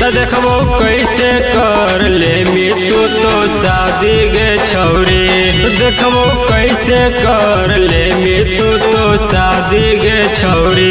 त देखबो कैसे कर ले तू तो शादी गे छौरी। देखबो कैसे कर ले तू तो शादी गे छौरी।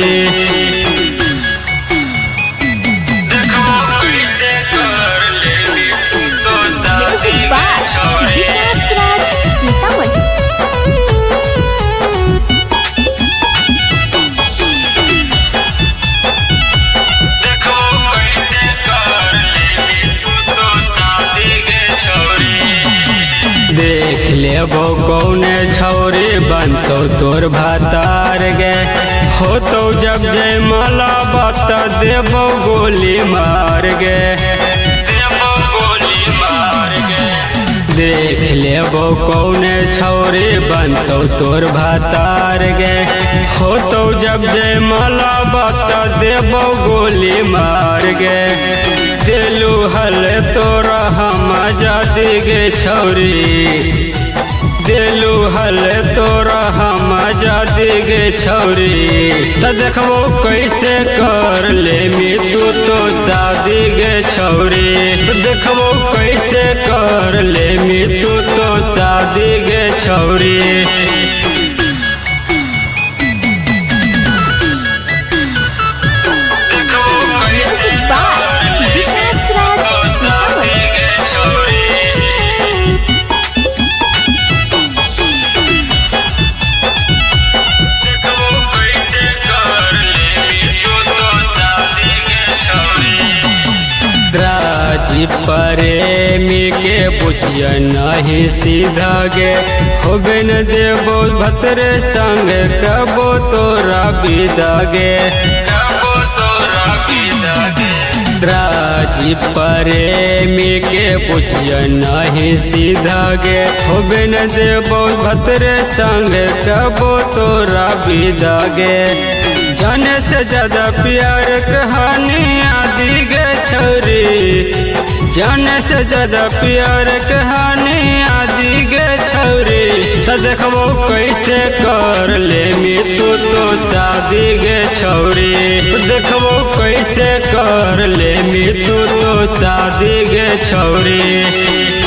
देख लेबो कौने छौरी बनतो तोर भातार गे। हो तो जब जय माला बात देबो गोली मार गे। देबो गोली मार गे। देख लेबो कौने छौरी बनतो तोर भातार गे। हो तो जब जय माला बात देबो गोली मार गे। दिलू हल तोरा हम आजादी गे छौरी। दिलू हल तोरा हम आजादी गे छौरी। त देखबो कैसे कर ले तू तो शादी गे छौरी। देखबो कैसे कर ले तू तो शादी गे छौरी। राजी प्रेमी के पूछिया नहीं सीधा गे। होबे न देबो भतरे संग कबो तोरा विदा गे। कबो तोरा विदा गे। राजी प्रेमी के पूछिया नहीं सीधा गे। होबे न देबो भतरे संग कबो तोरा विदा गे। जाने से ज्यादा प्यार कहानी आदि गे छौरी। जाने से ज्यादा प्यार कहानी आदि गे छौरी। त देखबो कैसे कर ले तू तो शादी गे छौरी। देखबो कैसे कर ले तू तो शादी गे छौरी।